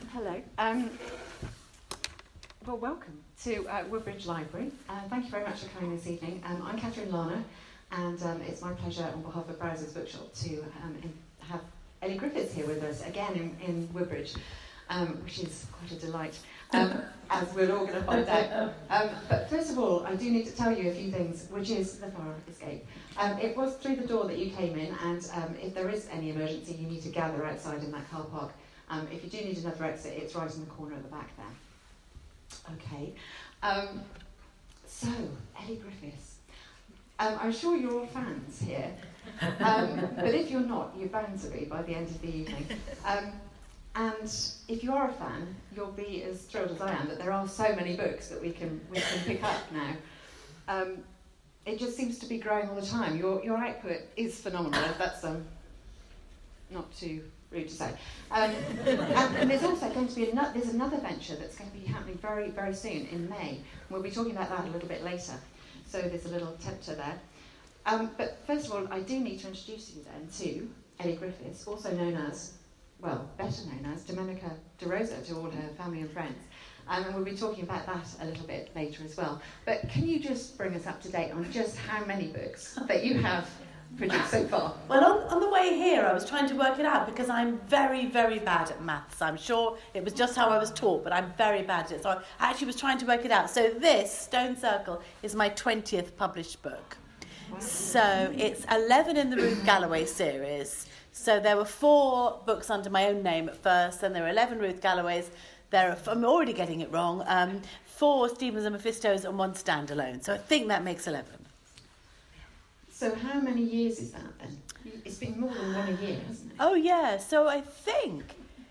Hello. Well, welcome to Woodbridge Library. Thank you very much for coming this evening. I'm Catherine Larner, and it's my pleasure on behalf of Browsers Bookshop to have Ellie Griffiths here with us again in Woodbridge, which is quite a delight, as we're all going to find out. But first of all, I do need to tell you a few things, which is the fire escape. It was through the door that you came in, and if there is any emergency, you need to gather outside in that car park. If you do need another exit, it's right in the corner at the back there. Okay. So, Ellie Griffiths. I'm sure you're all fans here. But if you're not, you're bound to be by the end of the evening. And if you are a fan, you'll be as thrilled as I am that there are so many books that we can pick up now. It just seems to be growing all the time. Your output is phenomenal, if that's not too rude to say. And there's also going to be another venture that's going to be happening very, very soon in May. We'll be talking about that a little bit later. So there's a little tempter there. But first of all, I do need to introduce you then to Ellie Griffiths, also known as, well, better known as Domenica De Rosa to all her family and friends. And we'll be talking about that a little bit later as well. But can you just bring us up to date on just how many books that you have produced so far? Well, on the way here, I was trying to work it out because I'm very, very bad at maths. I'm sure it was just how I was taught, but I'm very bad at it. So I actually was trying to work it out. So this, Stone Circle, is my 20th published book. Wow. So it's 11 in the Ruth Galloway series. So there were 4 books under my own name at first, then there were 11 Ruth Galloways. I'm already getting it wrong. 4 Stevens and Mephistos and 1 standalone. So I think that makes 11. So how many years is that then? It's been more than 1 a year, hasn't it? Oh yeah, so I think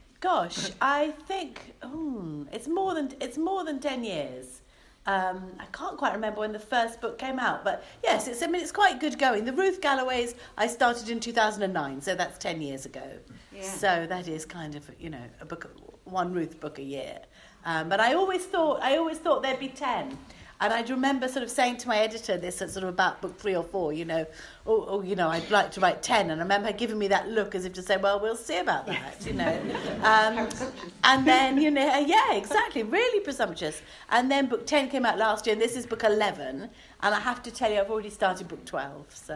it's more than 10 years. I can't quite remember when the first book came out, but yes, it's quite good going. The Ruth Galloways I started in 2009, so that's 10 years ago. Yeah. So that is kind of, a book, 1 Ruth book a year. But I always thought there'd be 10. And I remember sort of saying to my editor this sort of about book 3 or 4, I'd like to write 10. And I remember her giving me that look as if to say, well, we'll see about that, And then, yeah, exactly, really presumptuous. And then book 10 came out last year, and this is book 11. And I have to tell you, I've already started book 12, so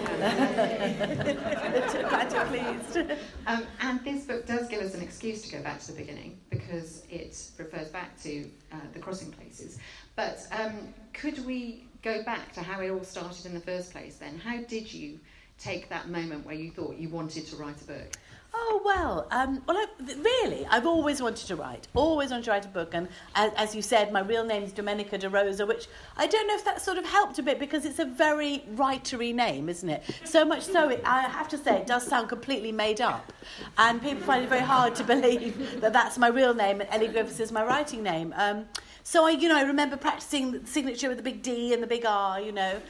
glad you're pleased. And this book does give us an excuse to go back to the beginning, because it refers back to the crossing places. But could we go back to how it all started in the first place then? How did you take that moment where you thought you wanted to write a book? Oh, well, I've always wanted to write a book. And as you said, my real name is Domenica De Rosa, which I don't know if that sort of helped a bit because it's a very writery name, isn't it? So much so, I have to say, it does sound completely made up. And people find it very hard to believe that that's my real name and Ellie Griffiths is my writing name. So I remember practicing the signature with the big D and the big R, And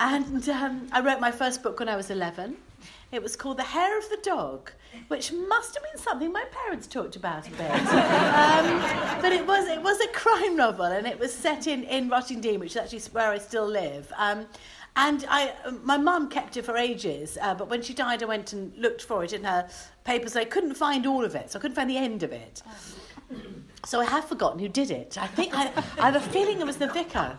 I wrote my first book when I was 11. It was called The Hair of the Dog, which must have been something my parents talked about a bit. But it was a crime novel, and it was set in Rottingdean, which is actually where I still live. And my mum kept it for ages, but when she died, I went and looked for it in her papers. I couldn't find all of it, so I couldn't find the end of it. So I have forgotten who did it. I think I have a feeling it was the vicar.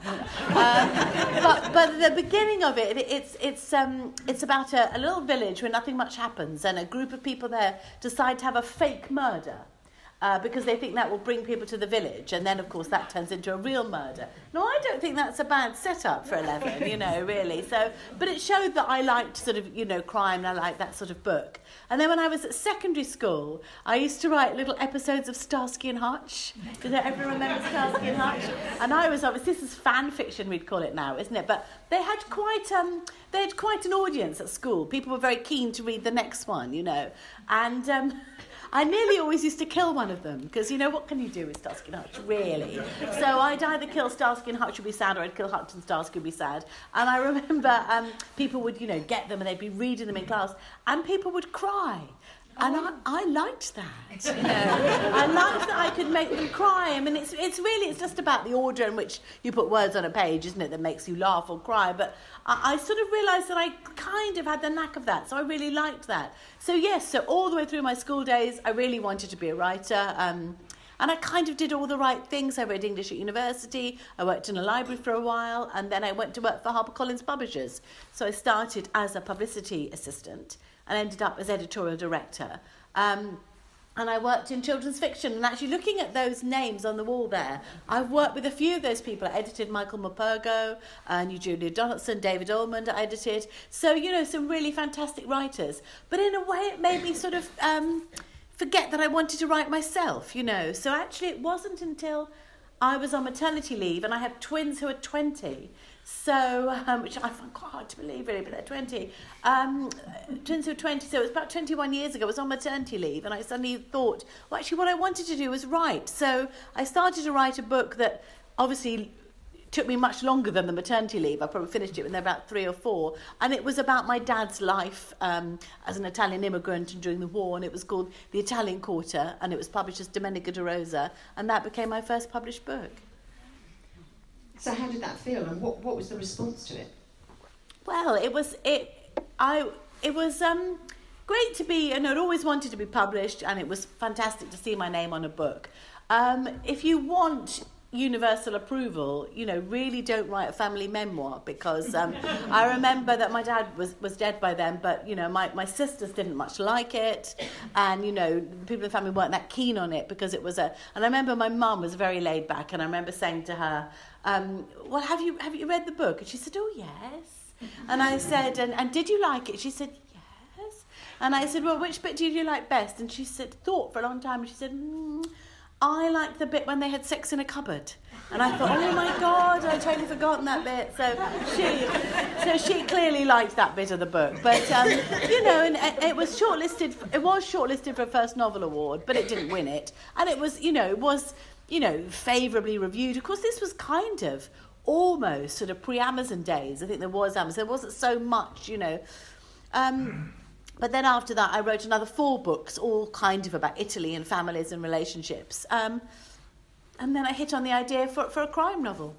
But the beginning of it's about a little village where nothing much happens, and a group of people there decide to have a fake murder. Because they think that will bring people to the village, and then, of course, that turns into a real murder. No, I don't think that's a bad setup for 11, really. So, but it showed that I liked sort of, crime, and I liked that sort of book. And then when I was at secondary school, I used to write little episodes of Starsky and Hutch. Does everyone remember Starsky and Hutch? And I was obviously, this is fan fiction, we'd call it now, isn't it? But they had quite an audience at school. People were very keen to read the next one, and. I nearly always used to kill one of them, because, what can you do with Starsky and Hutch, really? So I'd either kill Starsky and Hutch would be sad, or I'd kill Hutch and Starsky would be sad. And I remember people would, get them, and they'd be reading them in class, and people would cry. And I liked that, I liked that I could make them cry. I mean, it's just about the order in which you put words on a page, isn't it, that makes you laugh or cry. But I sort of realised that I kind of had the knack of that, so I really liked that. So yes, so all the way through my school days, I really wanted to be a writer. And I kind of did all the right things. I read English at university, I worked in a library for a while, and then I went to work for HarperCollins Publishers. So I started as a publicity assistant and ended up as editorial director. And I worked in children's fiction. And actually looking at those names on the wall there, I've worked with a few of those people. I edited Michael Morpurgo, knew Julia Donaldson, David Ullman I edited. So, you know, some really fantastic writers. But in a way it made me sort of forget that I wanted to write myself, you know. So actually it wasn't until I was on maternity leave, and I had twins who are 20. So, which I find quite hard to believe, really, but they're 20. Twins who are 20, so it was about 21 years ago. I was on maternity leave, and I suddenly thought, well, actually, what I wanted to do was write. So I started to write a book that obviously took me much longer than the maternity leave. I probably finished it when they were about 3 or 4. And it was about my dad's life as an Italian immigrant and during the war, and it was called The Italian Quarter, and it was published as Domenica De Rosa, and that became my first published book. So how did that feel, and what was the response to it? Well, it was great to be, and I'd always wanted to be published, and it was fantastic to see my name on a book. If you want universal approval, you know, really don't write a family memoir, because I remember that my dad was dead by then, but, you know, my sisters didn't much like it, and, you know, people in the family weren't that keen on it, because it was and I remember my mum was very laid back, and I remember saying to her, well, have you read the book? And she said, oh, yes. And I said, and did you like it? She said, yes. And I said, well, which bit did you like best? And she said, thought for a long time, and she said, I liked the bit when they had sex in a cupboard. And I thought, oh my God, I'd totally forgotten that bit. So she clearly liked that bit of the book. But, you know, and it was shortlisted for a First Novel Award, but it didn't win it. And it was, favourably reviewed. Of course, this was kind of almost sort of pre-Amazon days. I think there was Amazon. There wasn't so much, you know. But then after that, I wrote another 4 books, all kind of about Italy and families and relationships. And then I hit on the idea for a crime novel.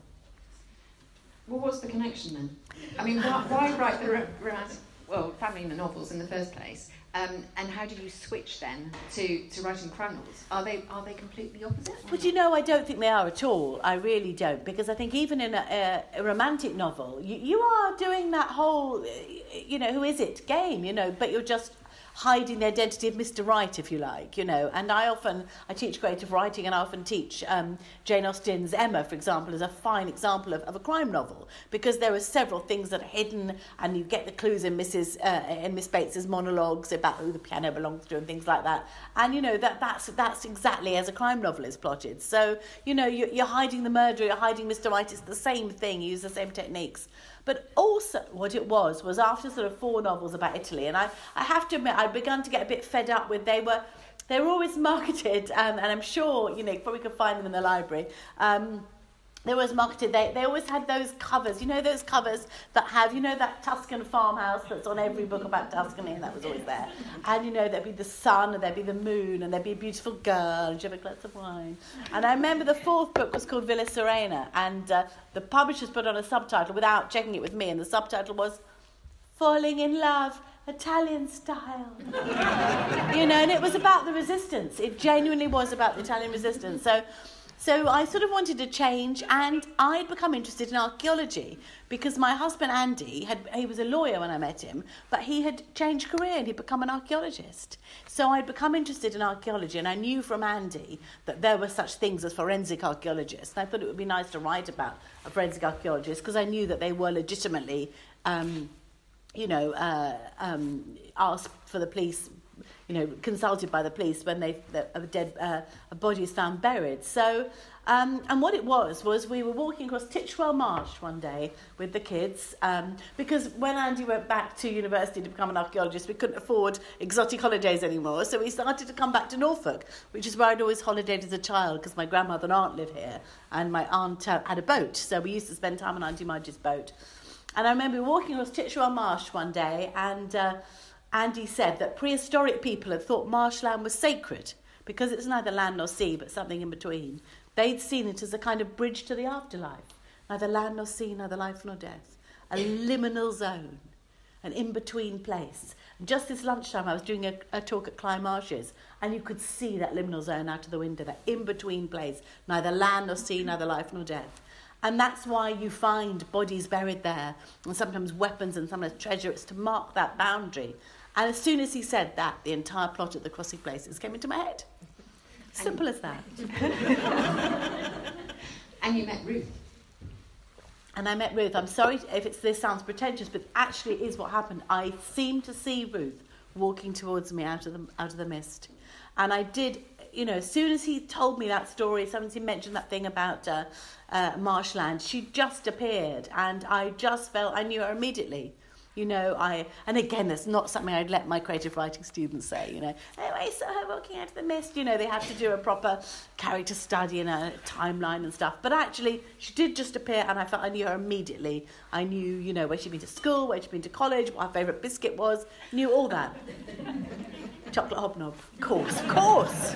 Well, what's the connection then? I mean, why write the romantic, family novels in the first place? And how did you switch then to writing crime novels? Are they completely opposite? But you know, I don't think they are at all. I really don't, because I think even in a romantic novel, you are doing that whole, who is it game, but you're just hiding the identity of Mr. Right, if you like, And I teach creative writing, and I often teach Jane Austen's Emma, for example, as a fine example of a crime novel, because there are several things that are hidden, and you get the clues in Miss Bates's monologues about who the piano belongs to and things like that. And that's exactly as a crime novel is plotted. So you're hiding the murderer, you're hiding Mr. Right. It's the same thing. You use the same techniques. But also what it was after sort of 4 novels about Italy, and I have to admit I'd begun to get a bit fed up with, they were always marketed, and I'm sure, you probably could find them in the library, they were always marketed, they always had those covers, those covers that have, that Tuscan farmhouse that's on every book about Tuscany, and that was always there. And, there'd be the sun, and there'd be the moon, and there'd be a beautiful girl, and she'd have a glass of wine. And I remember the 4th book was called Villa Serena, and the publishers put on a subtitle without checking it with me, and the subtitle was Falling in Love, Italian Style. And it was about the resistance. It genuinely was about the Italian resistance. So I sort of wanted to change, and I'd become interested in archaeology, because my husband Andy, he was a lawyer when I met him, but he had changed career and he'd become an archaeologist. So I'd become interested in archaeology, and I knew from Andy that there were such things as forensic archaeologists. And I thought it would be nice to write about a forensic archaeologist, because I knew that they were legitimately, asked for the police, consulted by the police when a body is found buried. So, and what it was we were walking across Titchwell Marsh one day with the kids, because when Andy went back to university to become an archaeologist, we couldn't afford exotic holidays anymore, so we started to come back to Norfolk, which is where I'd always holidayed as a child, because my grandmother and aunt live here, and my aunt had a boat, so we used to spend time on Auntie Margie's boat. And I remember walking across Titchwell Marsh one day, and Andy said that prehistoric people had thought marshland was sacred because it's neither land nor sea, but something in between. They'd seen it as a kind of bridge to the afterlife. Neither land nor sea, neither life nor death. A liminal zone, an in-between place. And just this lunchtime, I was doing a talk at Clyde Marshes, and you could see that liminal zone out of the window, that in-between place, neither land nor sea, neither life nor death. And that's why you find bodies buried there, and sometimes weapons and sometimes treasure. It's to mark that boundary. And as soon as he said that, the entire plot at the Crossing Places came into my head. Simple as that. And you met Ruth. And I met Ruth. I'm sorry if this sounds pretentious, but actually it is what happened. I seemed to see Ruth walking towards me out of the mist. And I did, as soon as he told me that story, as soon as he mentioned that thing about marshland, she just appeared. And I just felt, I knew her immediately. And again, that's not something I'd let my creative writing students say, oh, I saw her walking out of the mist. They have to do a proper character study and a timeline and stuff. But actually, she did just appear, and I felt I knew her immediately. I knew, where she'd been to school, where she'd been to college, what her favourite biscuit was, knew all that. Chocolate hobnob, of course.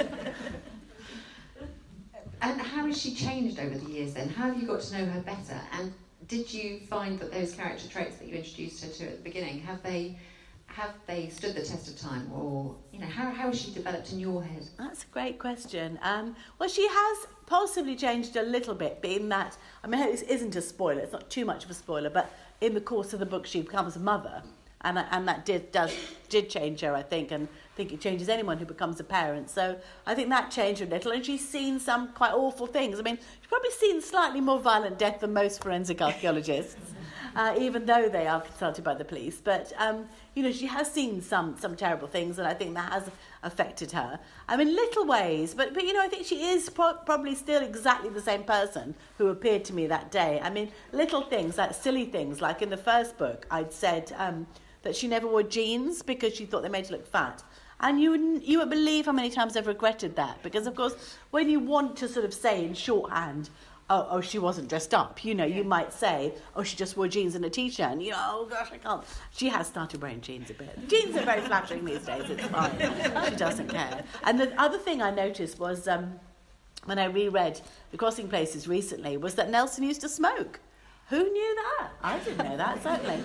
And how has she changed over the years then? How have you got to know her better? And did you find that those character traits that you introduced her to at the beginning, have they stood the test of time, or how has she developed in your head? That's a great question. Well, she has possibly changed a little bit, being that this isn't a spoiler. It's not too much of a spoiler, but in the course of the book, she becomes a mother, and that did change her, I think, and I think it changes anyone who becomes a parent. So I think that changed her a little, and she's seen some quite awful things. She's probably seen slightly more violent death than most forensic archaeologists, even though they are consulted by the police. But, she has seen some terrible things, and I think that has affected her. Little ways, but I think she is probably still exactly the same person who appeared to me that day. Little things, like silly things, like in the first book, I'd said that she never wore jeans because she thought they made her look fat. And you would believe how many times I've regretted that, because, of course, when you want to sort of say in shorthand, oh, she wasn't dressed up, you might say, oh, she just wore jeans and a T-shirt, and oh, gosh, I can't. She has started wearing jeans a bit. Jeans are very flattering these days, it's fine. She doesn't care. And the other thing I noticed was, when I reread The Crossing Places recently, was that Nelson used to smoke. Who knew that? I didn't know that, certainly.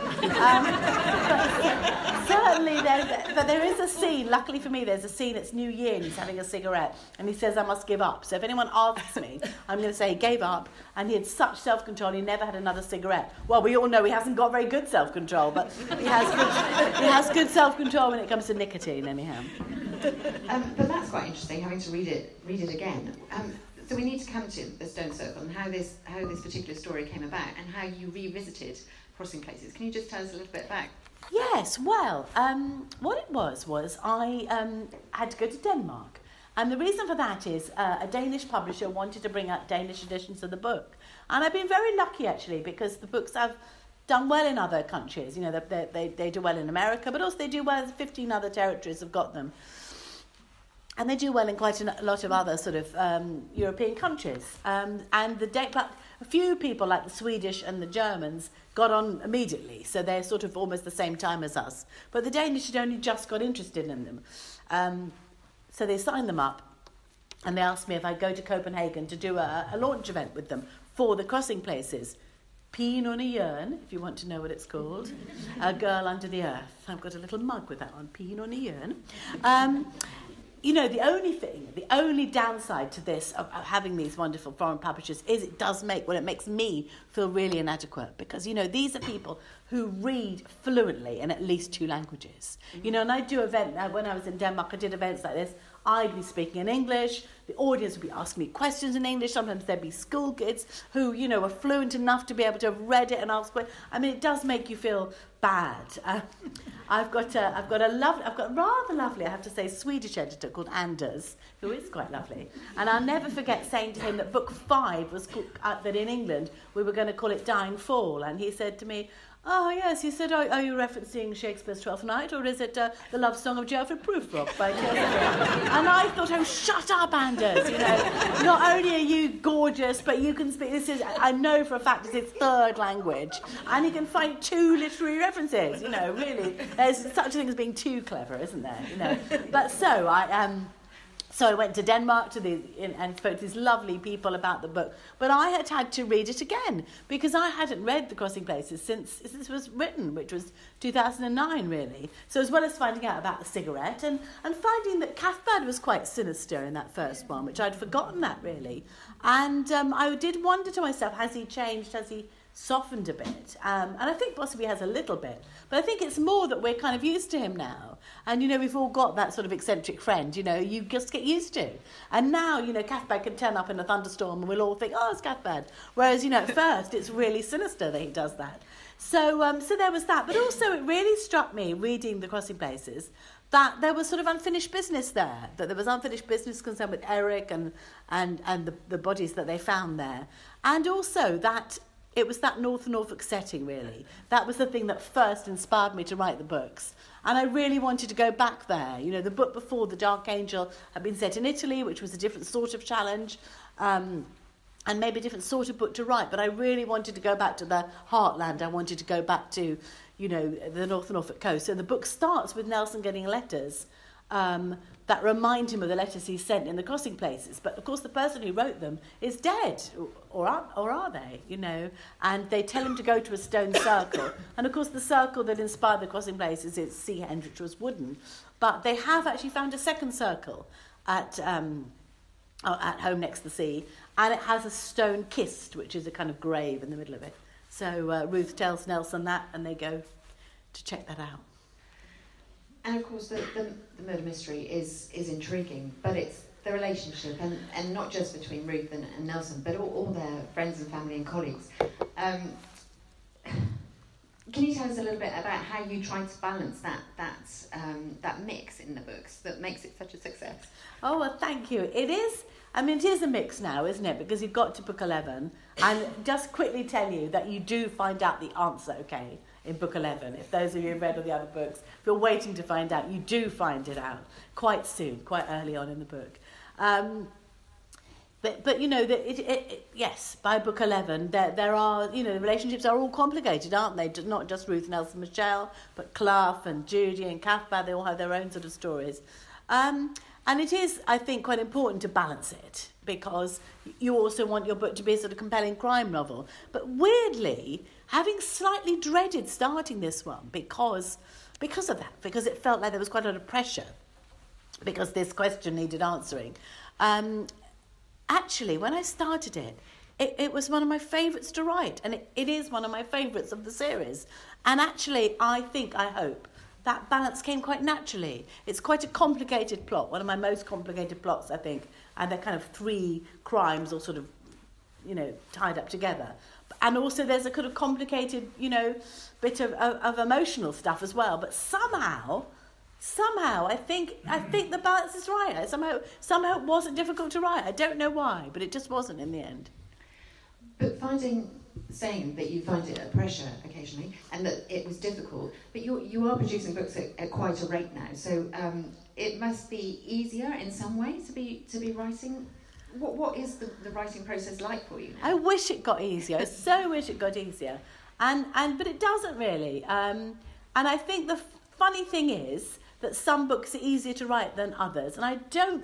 But there is a scene, luckily for me, there's a scene, it's New Year, and he's having a cigarette, and he says, I must give up. So if anyone asks me, I'm going to say he gave up, and he had such self-control, he never had another cigarette. Well, we all know he hasn't got very good self-control, but he has good self-control when it comes to nicotine, anyhow. But that's quite interesting, having to read it again. So we need to come to the Stone Circle and how this particular story came about and how you revisited Crossing Places. Can you just tell us a little bit back? Yes, well, what it was I had to go to Denmark. And the reason for that is a Danish publisher wanted to bring out Danish editions of the book. And I've been very lucky, actually, because the books have done well in other countries. They do well in America, but also they do well in 15 other territories have got them. And they do well in quite a lot of other sort of European countries. But a few people, like the Swedish and the Germans, got on immediately. So they're sort of almost the same time as us. But the Danish had only just got interested in them. So they signed them up. And they asked me if I'd go to Copenhagen to do a launch event with them for the Crossing Places. Pigen under Jern, if you want to know what it's called. A Girl Under the Earth. I've got a little mug with that on, Pigen under Jern. The only downside to this, of having these wonderful foreign publishers, is it makes me feel really inadequate. Because, these are people who read fluently in at least 2 languages. And I do when I was in Denmark, I did events like this. I'd be speaking in English, the audience would be asking me questions in English, sometimes there'd be school kids who, are fluent enough to be able to have read it and ask questions. It does make you feel bad. I've got rather lovely, I have to say, Swedish editor called Anders, who is quite lovely. And I'll never forget saying to him that book 5 was that in England we were going to call it Dying Fall, and he said to me, oh, yes, he said, are you referencing Shakespeare's Twelfth Night, or is it the love song of Geoffrey Prufrock by Kelsey? And I thought, oh, shut up, Anders, Not only are you gorgeous, but you can speak, I know for a fact it's his 3rd language, and he can find 2 literary references, really. There's such a thing as being too clever, isn't there, But so, So I went to Denmark and spoke to these lovely people about the book. But I had to read it again because I hadn't read The Crossing Places since this was written, which was 2009, really. So as well as finding out about the cigarette and finding that Cathbad was quite sinister in that first one, which I'd forgotten that, really. And I did wonder to myself, has he changed? Has he softened a bit? And I think possibly has a little bit. But I think it's more that we're kind of used to him now. And, we've all got that sort of eccentric friend, you just get used to. And now, Cathbad can turn up in a thunderstorm and we'll all think, oh, it's Cathbad. Whereas, at first, it's really sinister that he does that. So there was that. But also it really struck me, reading The Crossing Places, that there was sort of unfinished business there. That there was unfinished business concerned with Eric and the bodies that they found there. And also that it was that North Norfolk setting, really. That was the thing that first inspired me to write the books. And I really wanted to go back there. The book before, The Dark Angel, had been set in Italy, which was a different sort of challenge, and maybe a different sort of book to write. But I really wanted to go back to the heartland. I wanted to go back to, the North Norfolk coast. So the book starts with Nelson getting letters that remind him of the letters he sent in The Crossing Places. But, of course, the person who wrote them is dead, or are they, And they tell him to go to a stone circle. And, of course, the circle that inspired The Crossing Places is Seahenge, which was wooden. But they have actually found a second circle at home next to the sea, and it has a stone kist, which is a kind of grave in the middle of it. So Ruth tells Nelson that, and they go to check that out. And of course, the murder mystery is intriguing, but it's the relationship, and not just between Ruth and Nelson, but all their friends and family and colleagues. Can you tell us a little bit about how you try to balance that mix in the books that makes it such a success? Oh, well, thank you. It is a mix now, isn't it? Because you've got to book 11, and just quickly tell you that you do find out the answer, okay, in book 11. If those of you who've read all the other books, if you're waiting to find out, you do find it out quite soon, quite early on in the book. But yes, by book 11, there are, the relationships are all complicated, aren't they? Not just Ruth, Nelson, Michelle, but Clough and Judy and Cathbad, they all have their own sort of stories. And it is, I think, quite important to balance it, because you also want your book to be a sort of compelling crime novel. But weirdly, having slightly dreaded starting this one because of that, because it felt like there was quite a lot of pressure, because this question needed answering. Actually, when I started it was one of my favourites to write, and it is one of my favourites of the series. And actually, I hope, that balance came quite naturally. It's quite a complicated plot, one of my most complicated plots, I think, and they're kind of 3 crimes all sort of, tied up together. And also there's a kind of complicated, bit of emotional stuff as well. But somehow, I think the balance is right. Somehow it wasn't difficult to write. I don't know why, but it just wasn't in the end. But saying that you find it a pressure occasionally, and that it was difficult, but you are producing books at quite a rate now, so it must be easier in some way to be writing. What is the writing process like for you now? I wish it got easier. I so wish it got easier, but it doesn't really. And I think the funny thing is that some books are easier to write than others, and I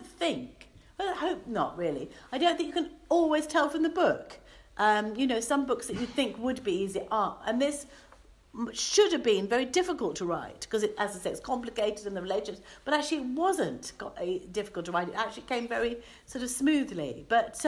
hope not really. I don't think you can always tell from the book. Some books that you think would be easy aren't. And this should have been very difficult to write because, as I say, it's complicated in the relationships. But actually, it wasn't difficult to write. It actually came very sort of smoothly. But,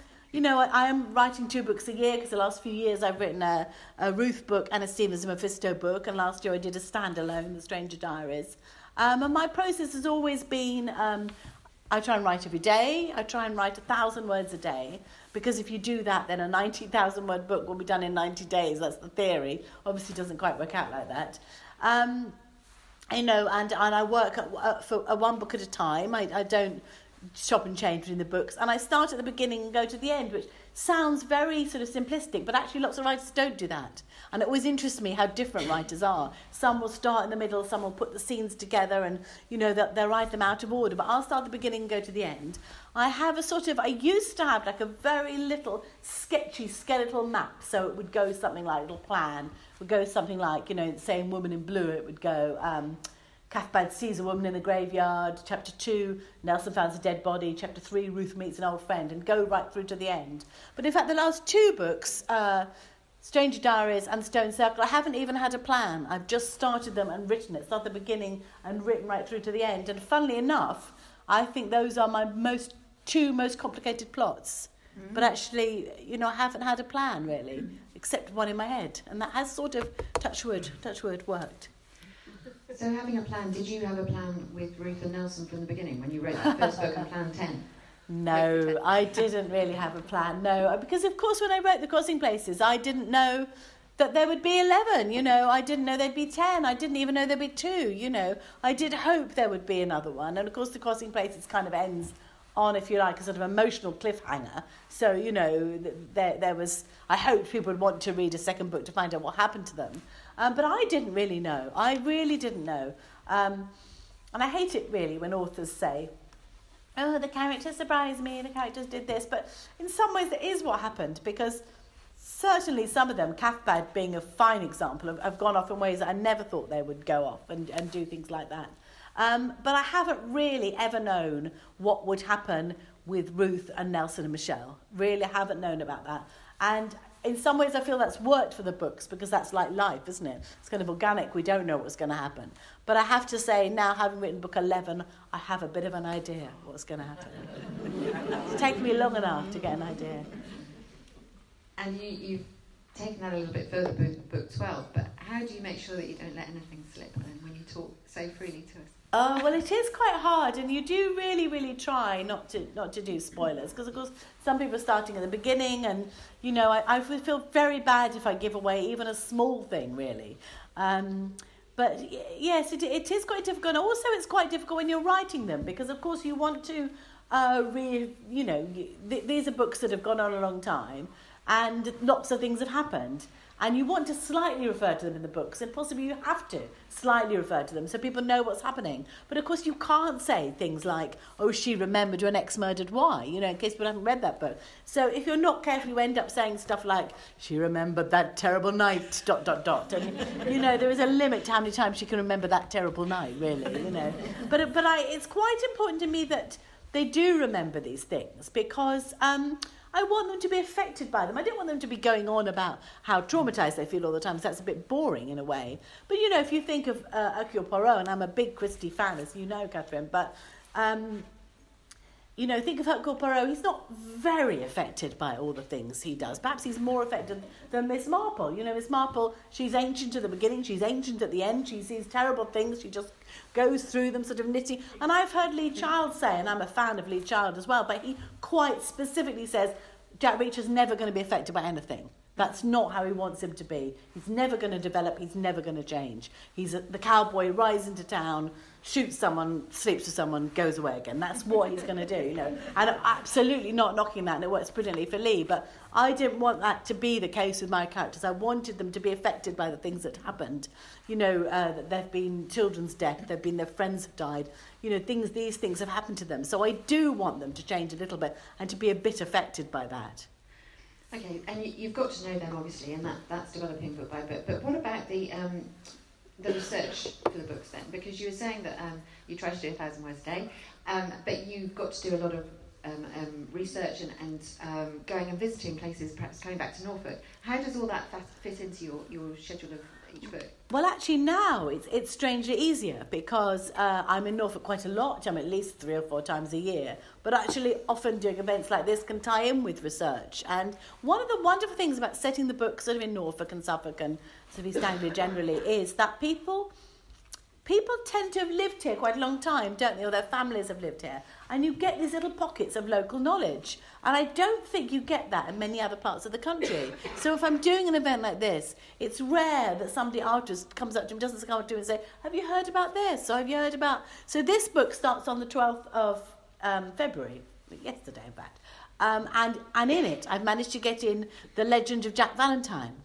I am writing 2 books a year because the last few years I've written a Ruth book and a Stevens and Mephisto book. And last year I did a standalone, The Stranger Diaries. And my process has always been... I try and write every day. I try and write 1,000 words a day, because if you do that, then a 90,000-word book will be done in 90 days. That's the theory. Obviously, it doesn't quite work out like that. And I work for one book at a time. I don't chop and change between the books. And I start at the beginning and go to the end, which sounds very sort of simplistic, but actually lots of writers don't do that. And it always interests me how different writers are. Some will start in the middle, some will put the scenes together, and, they'll write them out of order. But I'll start at the beginning and go to the end. I used to have like a very little sketchy skeletal map. So it would go something like, little plan, would go something like, saying Woman in Blue, it would go... Cathbad sees a woman in the graveyard. Chapter 2, Nelson finds a dead body. Chapter 3, Ruth meets an old friend, and go right through to the end. But in fact, the last 2 books, Stranger Diaries and Stone Circle, I haven't even had a plan. I've just started them and written it. Started at the beginning and written right through to the end. And funnily enough, I think those are my 2 most complicated plots. Mm-hmm. But actually, I haven't had a plan really, except one in my head. And that has sort of, touch wood, worked. So having a plan, did you have a plan with Ruth and Nelson from the beginning when you wrote the first book and Plan 10? No, I didn't really have a plan, no. Because, of course, when I wrote The Crossing Places, I didn't know that there would be 11, I didn't know there'd be 10. I didn't even know there'd be 2, I did hope there would be another one. And, of course, The Crossing Places kind of ends on, if you like, a sort of emotional cliffhanger. So, there was... I hoped people would want to read a second book to find out what happened to them. But I didn't really know. I really didn't know. And I hate it, really, when authors say, oh, the characters surprised me, the characters did this. But in some ways, that is what happened, because certainly some of them, Cathbad being a fine example, have gone off in ways that I never thought they would go off and do things like that. But I haven't really ever known what would happen with Ruth and Nelson and Michelle. Really haven't known about that. And in some ways I feel that's worked for the books, because that's like life, isn't it? It's kind of organic. We don't know what's going to happen. But I have to say, now having written book 11, I have a bit of an idea what's going to happen. It's taken me long enough to get an idea. And you've taken that a little bit further with book 12, but how do you make sure that you don't let anything slip then when you talk so freely to us? Oh, well, it is quite hard, and you do really, really try not to do spoilers, because, of course, some people are starting at the beginning, and, I feel very bad if I give away even a small thing, really. But, yes, it is quite difficult, and also it's quite difficult when you're writing them, because, of course, you want to, these are books that have gone on a long time, and lots of things have happened. And you want to slightly refer to them in the books, and possibly you have to slightly refer to them so people know what's happening. But of course you can't say things like, oh, she remembered when X murdered Y, in case people haven't read that book. So if you're not careful, you end up saying stuff like, she remembered that terrible night, ... And, there is a limit to how many times she can remember that terrible night, really, But it's quite important to me that they do remember these things, because... I want them to be affected by them. I don't want them to be going on about how traumatised they feel all the time, because that's a bit boring in a way. But, if you think of Hercule Poirot, and I'm a big Christie fan, as you know, Catherine, but, think of Hercule Poirot, he's not very affected by all the things he does. Perhaps he's more affected than Miss Marple. Miss Marple, she's ancient at the beginning, she's ancient at the end, she sees terrible things, she just goes through them sort of knitting. And I've heard Lee Child say, and I'm a fan of Lee Child as well, but he quite specifically says Jack Reacher's never going to be affected by anything. That's not how he wants him to be. He's never going to develop, he's never going to change. He's the cowboy, rides into town, shoots someone, sleeps with someone, goes away again. That's what he's going to do, And I'm absolutely not knocking that, and it works brilliantly for Lee, but I didn't want that to be the case with my characters. I wanted them to be affected by the things that happened. That there have been children's death, there have been their friends have died. These things have happened to them. So I do want them to change a little bit and to be a bit affected by that. Okay, and you've got to know them, obviously, and that's developing book by book. But what about the research for the books, then? Because you were saying that you try to do 1,000 words a day, but you've got to do a lot of research and going and visiting places, perhaps coming back to Norfolk. How does all that fit into your schedule of each book? Well, actually now it's strangely easier, because I'm in Norfolk quite a lot. I'm at least 3 or 4 times a year, but actually often doing events like this can tie in with research. And one of the wonderful things about setting the book sort of in Norfolk and Suffolk and sort of East Anglia generally is that people tend to have lived here quite a long time, don't they? Or their families have lived here. And you get these little pockets of local knowledge. And I don't think you get that in many other parts of the country. So if I'm doing an event like this, it's rare that somebody afterwards comes up to me, doesn't come up to me and say, have you heard about this? Or have you heard about... So this book starts on the 12th of February, yesterday in fact. And in it, I've managed to get in The Legend of Jack Valentine.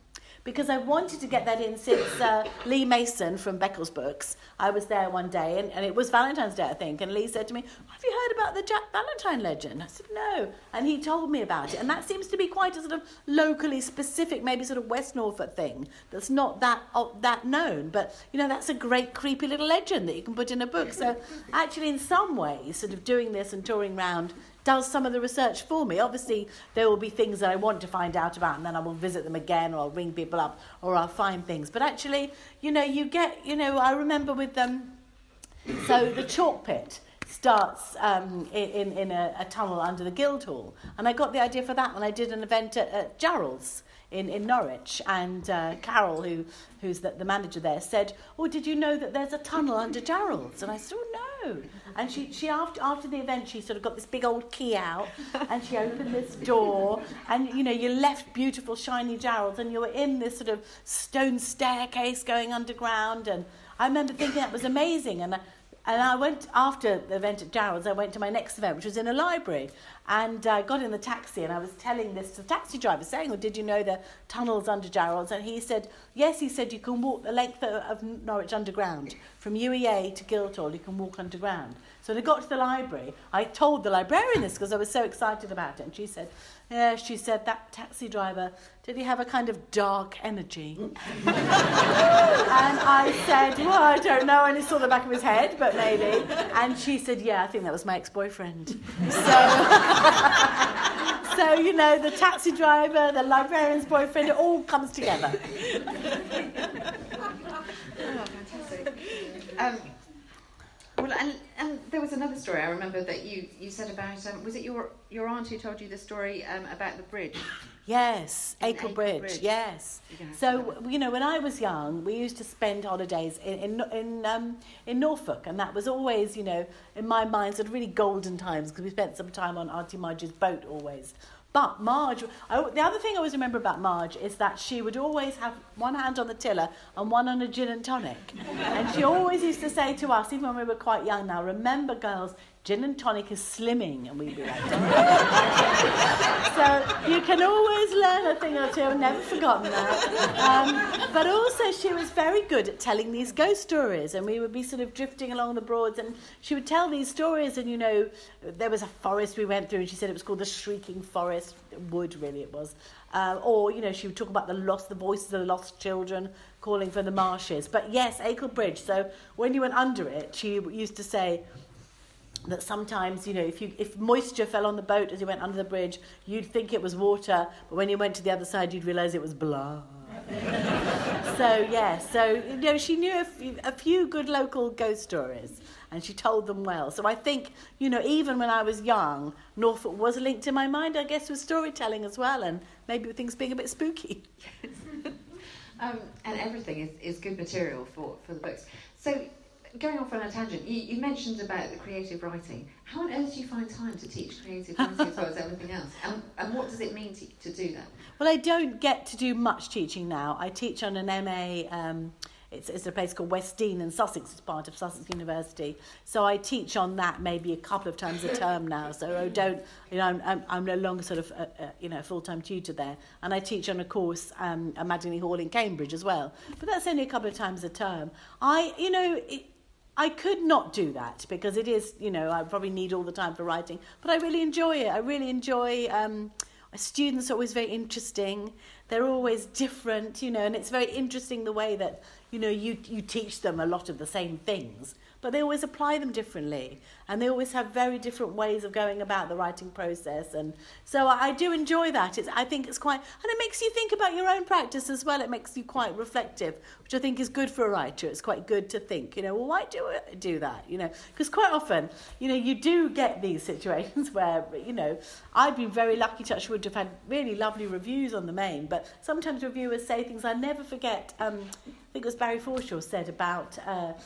because I wanted to get that in since Lee Mason from Beckles Books. I was there one day, and it was Valentine's Day, I think, and Lee said to me, have you heard about the Jack Valentine legend? I said, no. And he told me about it, and that seems to be quite a sort of locally specific, maybe sort of West Norfolk thing that's not that known, but, you know, that's a great creepy little legend that you can put in a book. So actually, in some ways, sort of doing this and touring around does some of the research for me. Obviously, there will be things that I want to find out about, and then I will visit them again, or I'll ring people up, or I'll find things. But actually, you know, you get, you know, I remember with them, so the chalk pit starts in a tunnel under the Guildhall, and I got the idea for that when I did an event at Jarrell's in Norwich, and Carol, who's the manager there, said, oh, did you know that there's a tunnel under Jarrell's? And I said, oh, no. And she after the event, she sort of got this big old key out, and she opened this door, and, you know, you left beautiful, shiny Jarrell's, and you were in this sort of stone staircase going underground, and I remember thinking that was amazing, and I went, after the event at Jarrell's, I went to my next event, which was in a library, and I got in the taxi, and I was telling this to the taxi driver, saying, well, did you know the tunnels under Jarrell's? And he said, yes, he said, you can walk the length of Norwich Underground. From UEA to Guildhall, you can walk underground. So when I got to the library, I told the librarian this because I was so excited about it, and she said, yeah, she said, that taxi driver, did he have a kind of dark energy? And I said, well, I don't know, I only saw the back of his head, but maybe. And she said, yeah, I think that was my ex-boyfriend. So, you know, the taxi driver, the librarian's boyfriend, it all comes together. Oh, fantastic. Well, and there was another story I remember that you said about, was it your aunt who told you the story about the bridge? Yes, Acle Bridge, yes. So, you know, when I was young, we used to spend holidays in Norfolk, and that was always, you know, in my mind, sort of really golden times, because we spent some time on Auntie Marge's boat always. But Marge, the other thing I always remember about Marge is that she would always have one hand on the tiller and one on a gin and tonic. And she always used to say to us, even when we were quite young now, remember, girls, gin and tonic is slimming. And we'd be like, so you can always learn a thing or two. I've never forgotten that. But also she was very good at telling these ghost stories, and we would be sort of drifting along the Broads, and she would tell these stories, and, you know, there was a forest we went through, and she said it was called the Shrieking Forest. Wood, really, it was. Or, you know, she would talk about the voices of the lost children calling for the marshes. But yes, Acle Bridge. So when you went under it, she used to say that sometimes, you know, if moisture fell on the boat as you went under the bridge, you'd think it was water, but when you went to the other side, you'd realise it was blood. So, yeah, so, you know, she knew a few good local ghost stories, and she told them well. So I think, you know, even when I was young, Norfolk was linked in my mind, I guess, with storytelling as well, and maybe with things being a bit spooky. And everything is good material for the books. So, going off on a tangent, you mentioned about the creative writing. How on earth do you find time to teach creative writing as well as everything else? And what does it mean to do that? Well, I don't get to do much teaching now. I teach on an MA, it's a place called Westdean in Sussex. It's part of Sussex University. So I teach on that maybe a couple of times a term now. So I don't, you know, I'm no longer sort of, you know, a full-time tutor there. And I teach on a course at Madingley Hall in Cambridge as well. But that's only a couple of times a term. I could not do that because it is, you know, I probably need all the time for writing. But I really enjoy it. I really enjoy... my students are always very interesting. They're always different, you know, and it's very interesting the way that, you know, you teach them a lot of the same things, but they always apply them differently, and they always have very different ways of going about the writing process. And so I do enjoy that. I think it's quite, and it makes you think about your own practice as well. It makes you quite reflective, which I think is good for a writer. It's quite good to think, you know, well, why do I do that? You know, because quite often, you know, you do get these situations where, you know, I've been very lucky, touch wood, to have had really lovely reviews on the Main, but sometimes reviewers say things I never forget. I think it was Barry Forshaw said about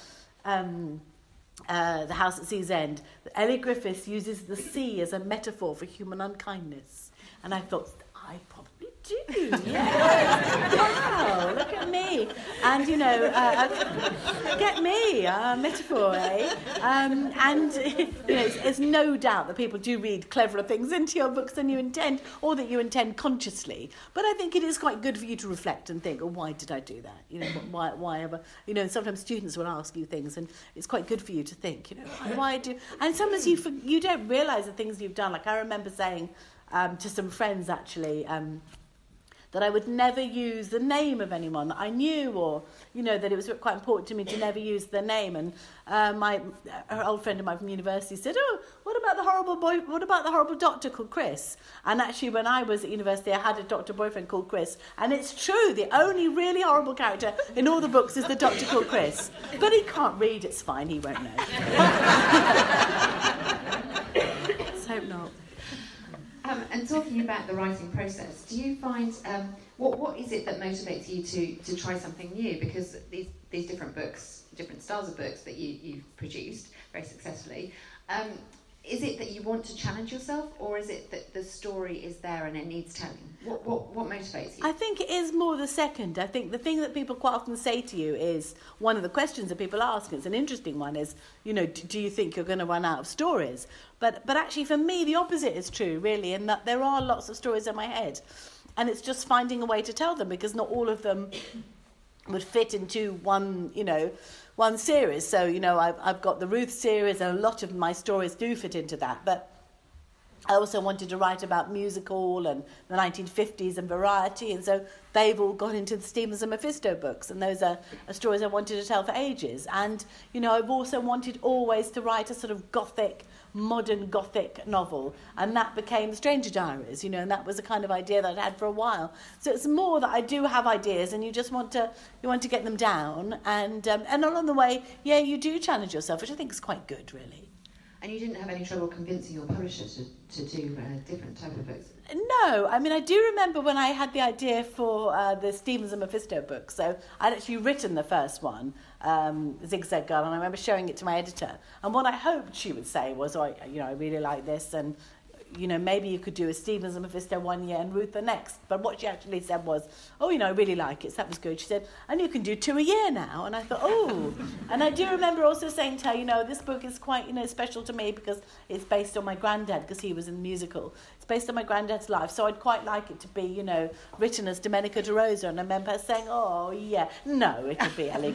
The House at Sea's End, that Ellie Griffiths uses the sea as a metaphor for human unkindness. And I thought, I probably do, yes. Wow, look at me. And, get me, metaphor, eh? And, there's no doubt that people do read cleverer things into your books than you intend, or that you intend consciously. But I think it is quite good for you to reflect and think, why did I do that? Why ever? Sometimes students will ask you things, and it's quite good for you to think, why do... And sometimes you don't realise the things you've done. Like, I remember saying to some friends, actually... that I would never use the name of anyone that I knew, or, that it was quite important to me to never use their name. And an old friend of mine from university said, what about the horrible doctor called Chris? And actually, when I was at university, I had a doctor boyfriend called Chris. And it's true, the only really horrible character in all the books is the doctor called Chris. But he can't read, it's fine, he won't know. Let's hope not. And talking about the writing process, do you find what is it that motivates you to try something new? Because these different books, different styles of books that you've produced very successfully, is it that you want to challenge yourself, or is it that the story is there and it needs telling? What motivates you? I think it is more the second. I think the thing that people quite often say to you is, one of the questions that people ask, it's an interesting one, is, do you think you're going to run out of stories? But actually for me the opposite is true, really, in that there are lots of stories in my head, and it's just finding a way to tell them, because not all of them would fit into one series. So, I've got the Ruth series, and a lot of my stories do fit into that. But I also wanted to write about musical and the 1950s and variety, and so they've all got into the Stevens and Mephisto books, and those are stories I wanted to tell for ages. And, I've also wanted always to write a sort of modern Gothic novel, and that became The Stranger Diaries, and that was a kind of idea that I'd had for a while. So it's more that I do have ideas, and you just want to get them down, and along the way, you do challenge yourself, which I think is quite good, really. And you didn't have any trouble convincing your publisher to do different type of books? No, I mean, I do remember when I had the idea for the Stevens and Mephisto book. So I'd actually written the first one, Zigzag Girl, and I remember showing it to my editor. And what I hoped she would say was, I really like this, and maybe you could do a Stevens and Mephisto one year and Ruth the next. But what she actually said was, I really like it, so that was good. She said, and you can do 2 a year now. And I thought, And I do remember also saying to her, this book is quite, special to me because it's based on my granddad, because he was in the musical. It's based on my granddad's life, so I'd quite like it to be, written as Domenica De Rosa. And I remember her saying, no, it'll be Ellie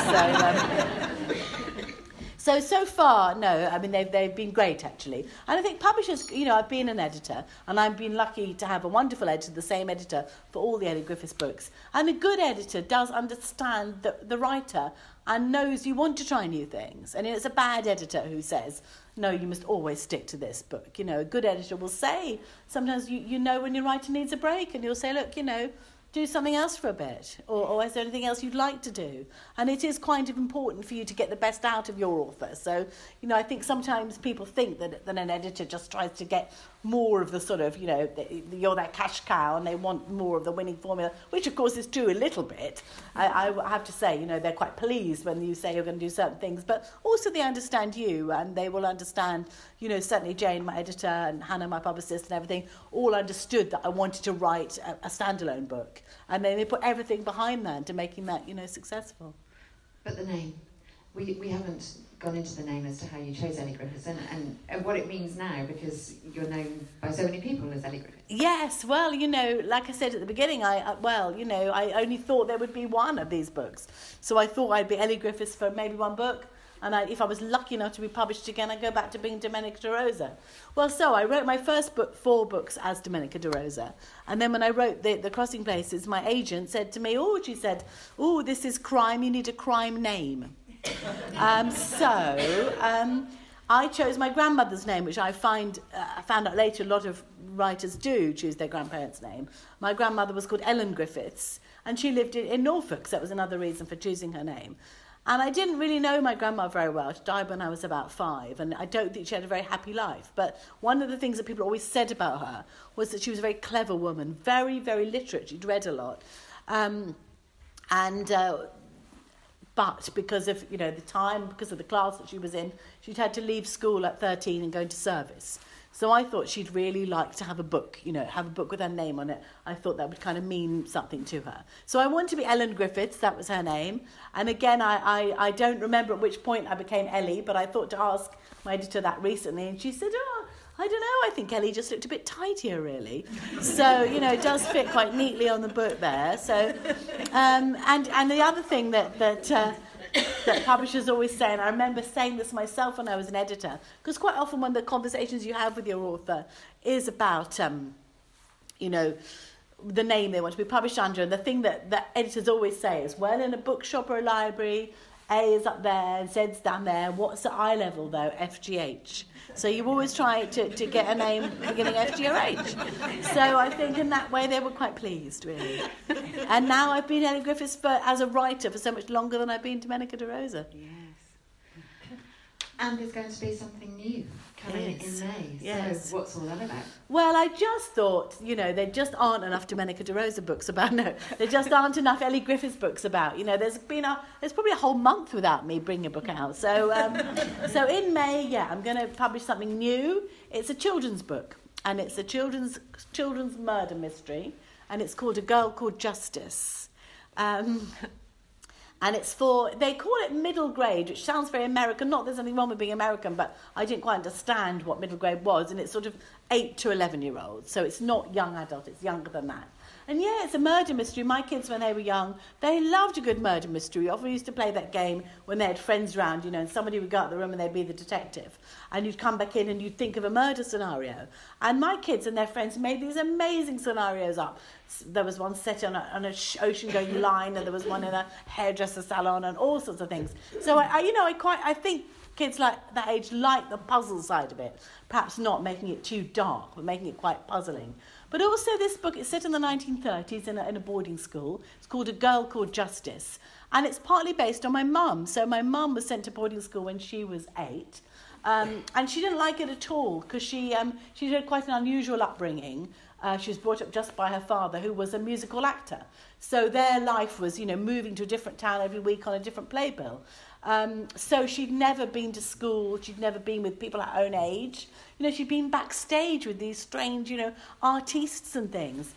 Griffiths. So far, no. I mean, they've been great, actually. And I think publishers, I've been an editor, and I've been lucky to have a wonderful editor, the same editor for all the Ellie Griffiths books. And a good editor does understand the writer and knows you want to try new things. And it's a bad editor who says, no, you must always stick to this book. A good editor will say, sometimes you know when your writer needs a break, and you'll say, look, do something else for a bit, or is there anything else you'd like to do? And it is kind of important for you to get the best out of your author. So, I think sometimes people think that an editor just tries to get more of the sort of, you're their cash cow, and they want more of the winning formula, which of course is true a little bit. I have to say, they're quite pleased when you say you're going to do certain things, but also they understand you, and they will understand, certainly Jane, my editor, and Hannah, my publicist, and everything, all understood that I wanted to write a standalone book. And then they put everything behind that to making that, successful. But the name, we haven't gone into the name as to how you chose Ellie Griffiths and what it means now, because you're known by so many people as Ellie Griffiths. Yes, well, like I said at the beginning, I only thought there would be one of these books. So I thought I'd be Ellie Griffiths for maybe one book. And if I was lucky enough to be published again, I'd go back to being Domenica De Rosa. Well, so I wrote my first book, 4 books, as Domenica De Rosa. And then when I wrote the Crossing Places, my agent said to me, this is crime, you need a crime name. I chose my grandmother's name, which I found out later a lot of writers do choose their grandparents' name. My grandmother was called Ellen Griffiths, and she lived in Norfolk, so that was another reason for choosing her name. And I didn't really know my grandma very well. She died when I was about 5, and I don't think she had a very happy life. But one of the things that people always said about her was that she was a very clever woman, very, very literate. She'd read a lot. But because of, the time, because of the class that she was in, she'd had to leave school at 13 and go into service. So I thought she'd really like to have a book, have a book with her name on it. I thought that would kind of mean something to her. So I wanted to be Ellen Griffiths, that was her name. And again, I don't remember at which point I became Ellie, but I thought to ask my editor that recently, and she said, I don't know, I think Ellie just looked a bit tidier, really. So, it does fit quite neatly on the book there. So, and the other thing that publishers always say, and I remember saying this myself when I was an editor, because quite often when the conversations you have with your author is about, the name they want to be published under, and the thing that editors always say is, well, in a bookshop or a library, A is up there, Z's down there, what's the eye level though? FGH. So you always try to get a name beginning FG or H. So I think in that way they were quite pleased, really. And now I've been Ellie Griffiths as a writer for so much longer than I've been Domenica De Rosa. Yes. And there's going to be something new coming in May. Yes. So what's all that about? Well, I just thought, there just aren't enough Domenica De Rosa books about. No, there just aren't enough Ellie Griffiths books about. There's probably a whole month without me bringing a book out. So, so in May, I'm going to publish something new. It's a children's book, and it's a children's murder mystery, and it's called A Girl Called Justice. And it's they call it middle grade, which sounds very American. Not there's anything wrong with being American, but I didn't quite understand what middle grade was. And it's sort of 8 to 11-year-olds. So it's not young adult, it's younger than that. And it's a murder mystery. My kids, when they were young, they loved a good murder mystery. We often used to play that game when they had friends round, and somebody would go out the room and they'd be the detective. And you'd come back in and you'd think of a murder scenario. And my kids and their friends made these amazing scenarios up. There was one set on an ocean-going line, and there was one in a hairdresser salon, and all sorts of things. So I think kids like that age like the puzzle side of it. Perhaps not making it too dark, but making it quite puzzling. But also this book, it's set in the 1930s in a boarding school. It's called A Girl Called Justice. And it's partly based on my mum. So my mum was sent to boarding school when she was 8. And she didn't like it at all because she had quite an unusual upbringing. She was brought up just by her father, who was a musical actor. So their life was, moving to a different town every week on a different playbill. So she'd never been to school. She'd never been with people her own age. She'd been backstage with these strange, artistes and things.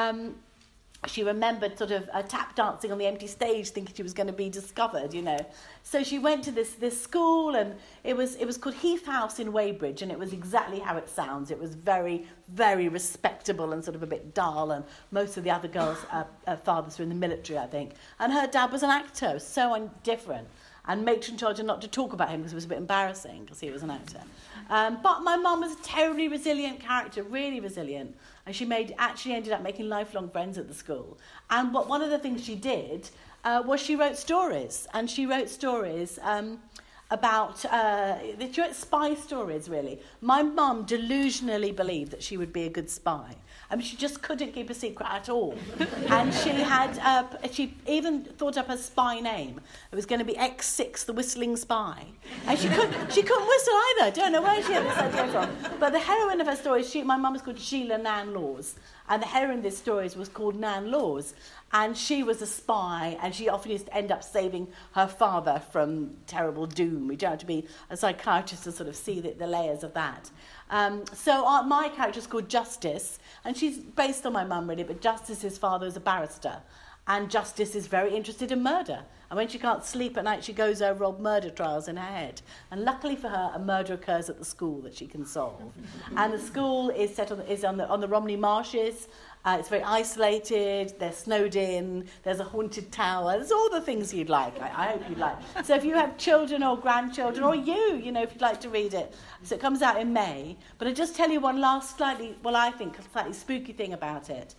She remembered sort of tap dancing on the empty stage, thinking she was going to be discovered, So she went to this school, and it was called Heath House in Weybridge, and it was exactly how it sounds. It was very, very respectable and sort of a bit dull, and most of the other girls' fathers were in the military, I think. And her dad was an actor, so different. And matron told her not to talk about him because it was a bit embarrassing because he was an actor. But my mum was a terribly resilient character, really resilient. And she actually ended up making lifelong friends at the school. And one of the things she did was she wrote stories. And she wrote stories about, she wrote spy stories, really. My mum delusionally believed that she would be a good spy. I mean, she just couldn't keep a secret at all. And she even thought up her spy name. It was going to be X6, the whistling spy. And she couldn't whistle either. Don't know where she had this idea from. But the heroine of her stories, my mum was called Sheila Nan Laws. And the heroine of this stories was called Nan Laws. And she was a spy, and she often used to end up saving her father from terrible doom. You don't have to be a psychiatrist to sort of see the layers of that. So my character's called Justice, and she's based on my mum, really, but Justice's father is a barrister. And Justice is very interested in murder. And when she can't sleep at night, she goes over old murder trials in her head. And luckily for her, a murder occurs at the school that she can solve. And the school is set on the Romney Marshes. It's very isolated. They're snowed in. There's a haunted tower. There's all the things you'd like. I hope you'd like. So if you have children or grandchildren, or if you'd like to read it. So it comes out in May. But I'll just tell you one last slightly spooky thing about it.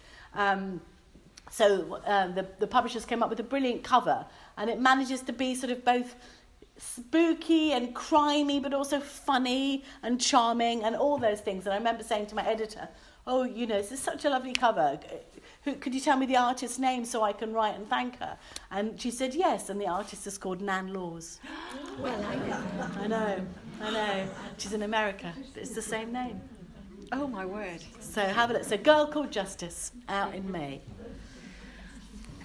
So the publishers came up with a brilliant cover, and it manages to be sort of both spooky and crimey, but also funny and charming and all those things. And I remember saying to my editor, this is such a lovely cover. Could you tell me the artist's name so I can write and thank her? And she said yes, and the artist is called Nan Laws. Well, I know. She's in America, but it's the same name. Oh, my word. So have a look. So Girl Called Justice, out in May.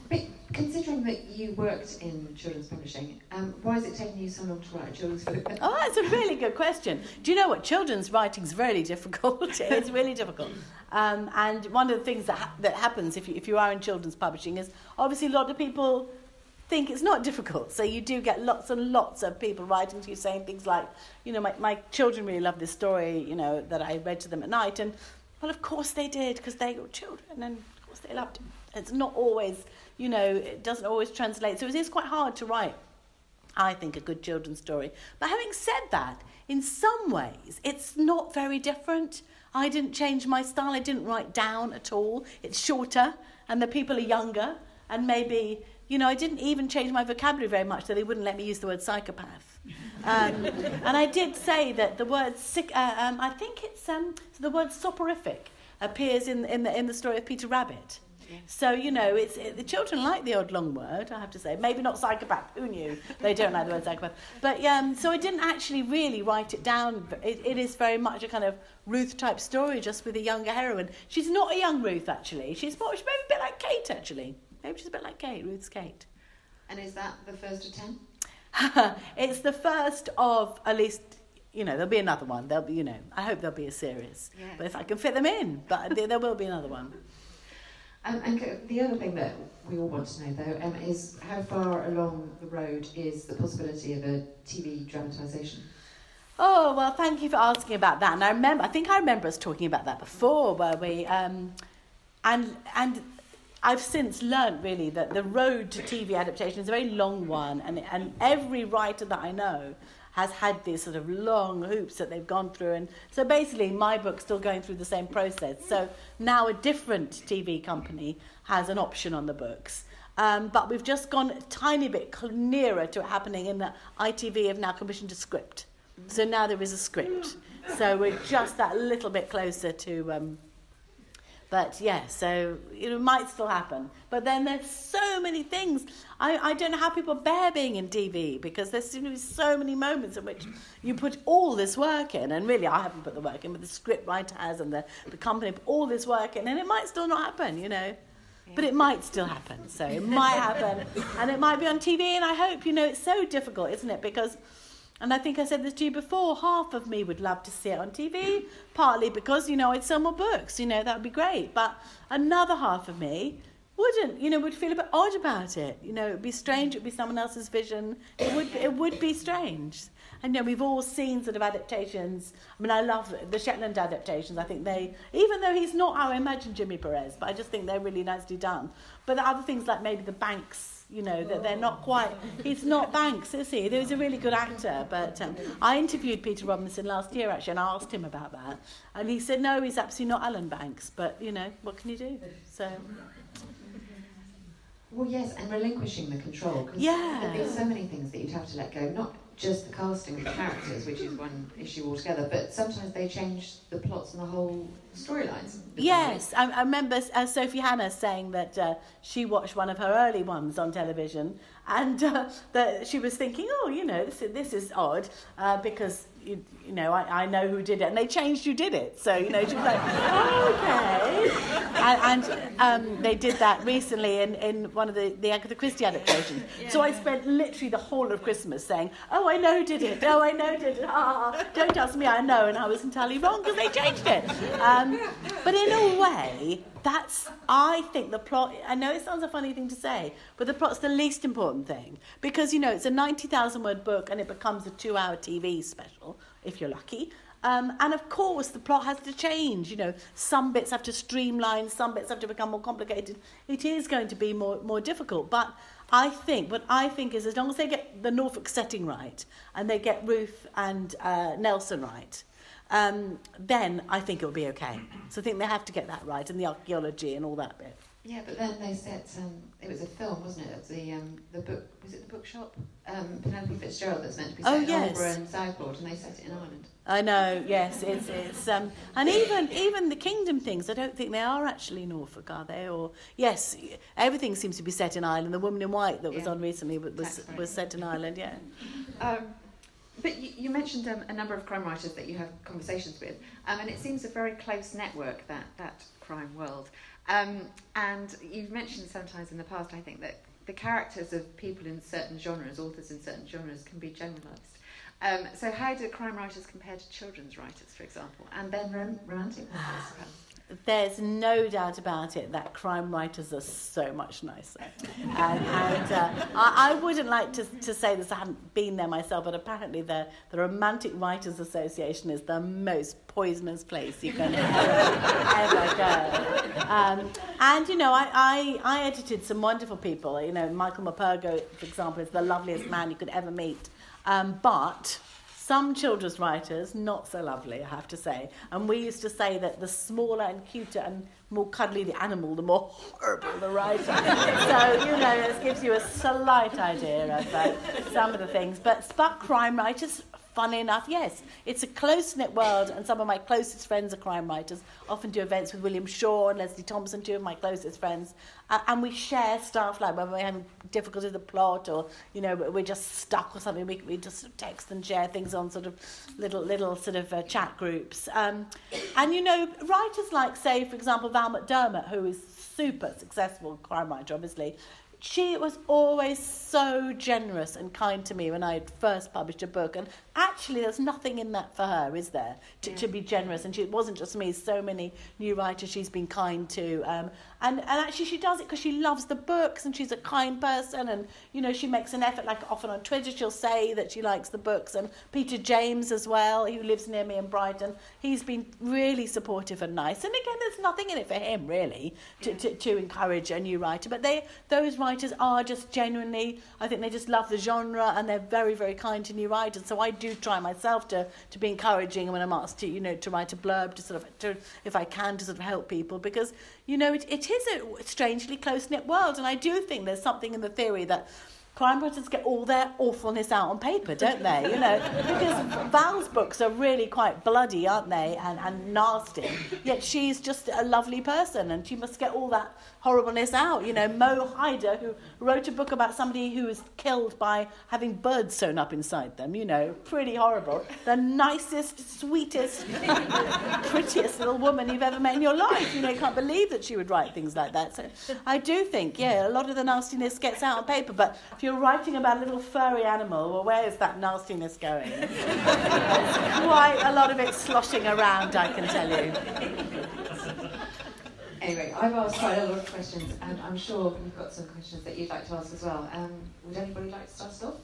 Considering that you worked in children's publishing, why has it taken you so long to write a children's book? Oh, that's a really good question. Do you know what? Children's writing's really difficult. It's really difficult. And one of the things that happens if you are in children's publishing is obviously a lot of people think it's not difficult. So you do get lots and lots of people writing to you saying things like, you know, my children really love this story, you know, that I read to them at night. And, well, of course they did, because they were children, and of course they loved it. It's not always, you know, it doesn't always translate. So it is quite hard to write, I think, a good children's story. But having said that, in some ways, it's not very different. I didn't change my style. I didn't write down at all. It's shorter, and the people are younger, and maybe, you know, I didn't even change my vocabulary very much, so they wouldn't let me use the word psychopath. And I did say that the word I think it's the word soporific appears in the story of Peter Rabbit. So, you know, the children like the odd long word, I have to say. Maybe not psychopath, who knew? They don't like the word psychopath. But, so I didn't actually really write it down. It is very much a kind of Ruth-type story, just with a younger heroine. She's not a young Ruth, actually. She's maybe a bit like Kate, actually. Maybe she's a bit like Kate, Ruth's Kate. And is that the first of 10? It's the first of at least... You know, there'll be another one. There'll be, you know, I hope there'll be a series. Yeah. But if I can fit them in, but there will be another one. And the other thing that we all want to know, though, is how far along the road is the possibility of a TV dramatisation? Oh, well, thank you for asking about that. And I think I remember us talking about that before, where we... And I've since learned, really, that the road to TV adaptation is a very long one, and every writer that I know has had these sort of long hoops that they've gone through. And so basically my book's still going through the same process. So now a different TV company has an option on the books. But we've just gone a tiny bit nearer to it happening in that ITV have now commissioned a script. So now there is a script. So we're just that little bit closer to... But yeah, so it might still happen. But then there's so many things. I don't know how people bear being in TV, because there seem to be so many moments in which you put all this work in. And really, I haven't put the work in, but the script writer has, and the company put all this work in. And it might still not happen, you know. But it might still happen. So it might happen. And it might be on TV. And I hope, you know, it's so difficult, isn't it? Because... And I think I said this to you before, half of me would love to see it on TV, partly because, you know, I'd sell more books, you know, that would be great. But another half of me wouldn't, you know, would feel a bit odd about it. You know, it would be strange, it would be someone else's vision. It would be strange. And, you know, we've all seen sort of adaptations. I mean, I love the Shetland adaptations. I think they, even though he's not how I imagine Jimmy Perez, but I just think they're really nicely done. But the other things like maybe the Banks, you know, that they're not quite... He's not Banks, is he? He's a really good actor. But I interviewed Peter Robinson last year, actually, and I asked him about that. And he said, no, he's absolutely not Alan Banks. But, you know, what can you do? So... Well, yes, and relinquishing the control. Because there's so many things that you'd have to let go. Not just the casting of the characters, which is one issue altogether, but sometimes they change the plots and the whole storylines. Yes, I remember Sophie Hannah saying that she watched one of her early ones on television, and that she was thinking, oh, you know, this is odd, because... You know, I know who did it, and they changed who did it. So, you know, she was like, oh, okay. And they did that recently in one of the Agatha Christie adaptations. So I spent literally the whole of Christmas saying, oh, I know who did it. Oh, I know who did it. Don't ask me, I know. And I was entirely wrong because they changed it. But in a way, I think the plot, I know it sounds a funny thing to say, but the plot's the least important thing. Because, you know, it's a 90,000-word book and it becomes a 2-hour TV special, if you're lucky. And of course, the plot has to change. You know, some bits have to streamline, some bits have to become more complicated. It is going to be more difficult. But I think is as long as they get the Norfolk setting right and they get Ruth and Nelson right, then I think it'll be okay. So I think they have to get that right, and the archaeology and all that bit. Yeah, but then they said it was a film, wasn't it? The book, was it The Bookshop? Penelope Fitzgerald that's meant to be set in Aldeburgh and Southport, and they set it in Ireland. I know, yes, it's and even the Kingdom things, I don't think they are actually Norfolk, are they? Or yes, everything seems to be set in Ireland. The Woman in White that was on recently was set in Ireland, yeah. But you mentioned a number of crime writers that you have conversations with, and it seems a very close network, that crime world. And you've mentioned sometimes in the past, I think, that the characters of people in certain genres, authors in certain genres, can be generalised. So how do crime writers compare to children's writers, for example, and then romantic novels? There's no doubt about it that crime writers are so much nicer. I wouldn't like to say this, I haven't been there myself, but apparently the Romantic Writers Association is the most poisonous place you can ever go. And, you know, I edited some wonderful people. You know, Michael Morpurgo, for example, is the loveliest man you could ever meet. But some children's writers, not so lovely, I have to say. And we used to say that the smaller and cuter and more cuddly the animal, the more horrible the writer. So, you know, this gives you a slight idea of some of the things. But crime writers, funny enough, yes, it's a close-knit world, and some of my closest friends are crime writers. Often do events with William Shaw and Leslie Thompson, two of my closest friends, and we share stuff like when we're having difficulty with the plot, or you know we're just stuck or something. We just text and share things on sort of little sort of chat groups. And you know, writers like, say, for example, Val McDermott, who is super successful crime writer, obviously. She was always so generous and kind to me when I first published a book. And actually, there's nothing in that for her, is there, to be generous? And it wasn't just me. So many new writers she's been kind to. And actually, she does it because she loves the books and she's a kind person. And, you know, she makes an effort, like often on Twitter, she'll say that she likes the books. And Peter James as well, who lives near me in Brighton, he's been really supportive and nice. And again, there's nothing in it for him, really, to encourage a new writer. But those writers are just genuinely, I think they just love the genre, and they're very, very kind to new writers. So I do try myself to be encouraging when I'm asked to, you know, to write a blurb, if I can, to sort of help people, because, you know, it is a strangely close-knit world, and I do think there's something in the theory that crime writers get all their awfulness out on paper, don't they? You know, because Val's books are really quite bloody, aren't they, and nasty. Yet she's just a lovely person, and she must get all that horribleness out. You know, Mo Hyder, who wrote a book about somebody who was killed by having birds sewn up inside them. You know, pretty horrible. The nicest, sweetest, prettiest little woman you've ever met in your life. You know, you can't believe that she would write things like that. So I do think, a lot of the nastiness gets out on paper, but if you're writing about a little furry animal, well, where is that nastiness going? There's quite a lot of it sloshing around, I can tell you. Anyway, I've asked quite a lot of questions, and I'm sure you've got some questions that you'd like to ask as well. Would anybody like to start us off?